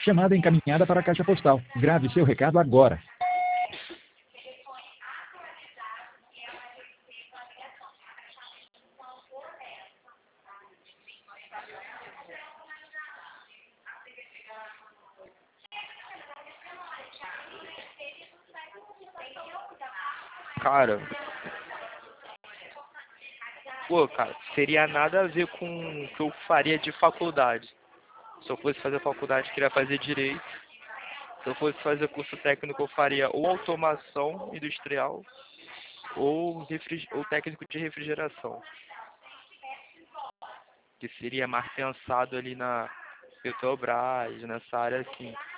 Chamada encaminhada para a caixa postal. Grave seu recado agora. Cara, pô, cara, seria nada a ver com o que eu faria de faculdade. Se eu fosse fazer faculdade, eu queria fazer direito. Se eu fosse fazer curso técnico, eu faria ou automação industrial ou técnico de refrigeração, que seria mais pensado ali na Petrobras, nessa área assim.